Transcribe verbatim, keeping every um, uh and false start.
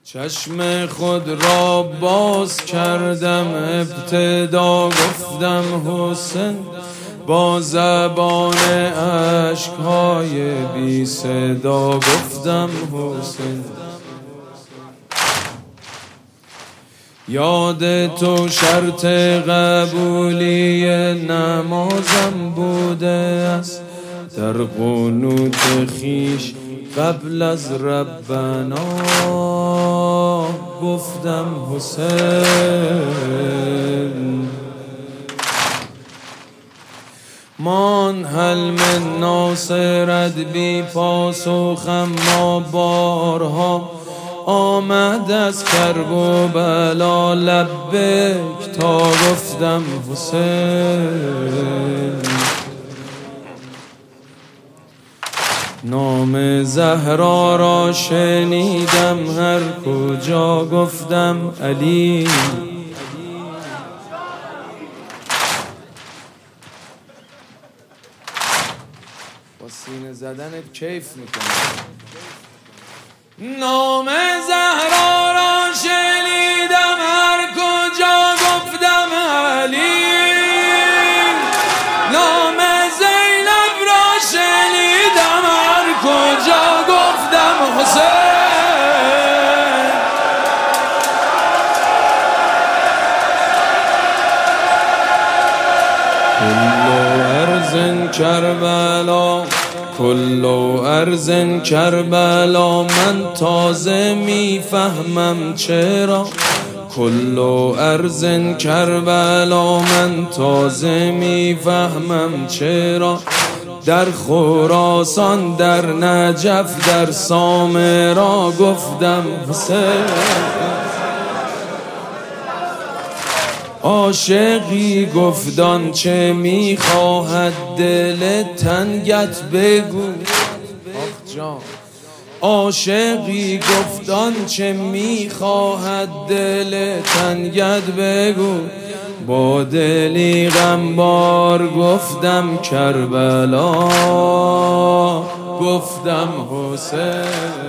چشم خود را باز کردم، ابتدا گفتم حسین، با زبان اشک‌های بی صدا گفتم حسین. یاد تو شرط قبولی نمازم بوده است، در قنوت خیش قبل از ربنا گفتم حسین. مان هل من ناصرت بی پاسخم، ما بارها آمد از کرب و بلا لبک تا گفتم حسین. نام زهرا را شنیدم هر کجا گفتم علی. با سینه زدنت کیف میکنم. نام زهرا را شنیدم هر کجا گفتم علی. نام زینب را شنیدم هر کجا گفتم حسین. کل ارض کربلا، کل ارض کربلا، من تازه میفهمم چرا. کل ارض کربلا، من تازه میفهمم چرا. در خراسان، در نجف، در سامرا گفتم حسین. عاشقی گفتان چه میخواهد دل تنگت بگو. آخ جان. عاشقی گفتان چه میخواهد دل تنگت بگو. با دلی غمبار گفتم کربلا، گفتم حسین.